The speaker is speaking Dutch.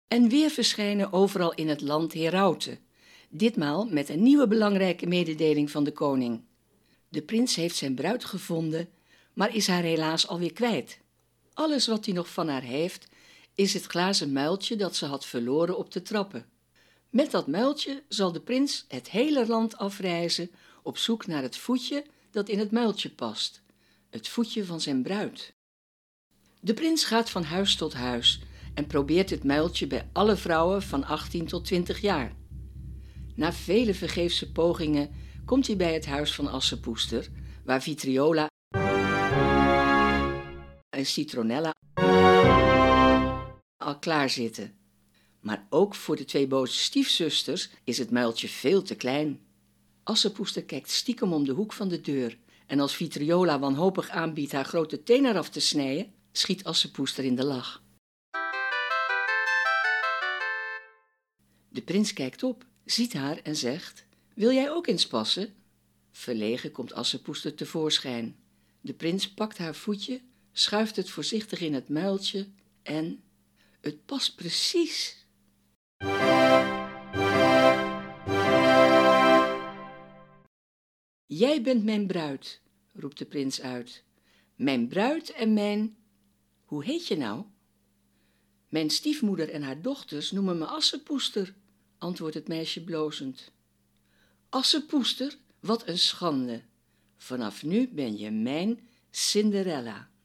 En weer verschijnen overal in het land herauten, ditmaal met een nieuwe belangrijke mededeling van de koning. De prins heeft zijn bruid gevonden, maar is haar helaas alweer kwijt. Alles wat hij nog van haar heeft, is het glazen muiltje dat ze had verloren op de trappen. Met dat muiltje zal de prins het hele land afreizen op zoek naar het voetje dat in het muiltje past, het voetje van zijn bruid. De prins gaat van huis tot huis en probeert het muiltje bij alle vrouwen van 18 tot 20 jaar. Na vele vergeefse pogingen komt hij bij het huis van Assepoester, waar Vitriola en Citronella al klaar zitten. Maar ook voor de 2 boze stiefzusters is het muiltje veel te klein. Assepoester kijkt stiekem om de hoek van de deur en als Vitriola wanhopig aanbiedt haar grote teen eraf te snijden, schiet Assepoester in de lach. De prins kijkt op, ziet haar en zegt: "Wil jij ook eens passen?" Verlegen komt Assepoester tevoorschijn. De prins pakt haar voetje, schuift het voorzichtig in het muiltje en het past precies. "Jij bent mijn bruid," roept de prins uit. "Mijn bruid en mijn... Hoe heet je nou?" "Mijn stiefmoeder en haar dochters noemen me Assepoester," antwoordt het meisje blozend. "Assepoester, wat een schande. Vanaf nu ben je mijn Cinderella."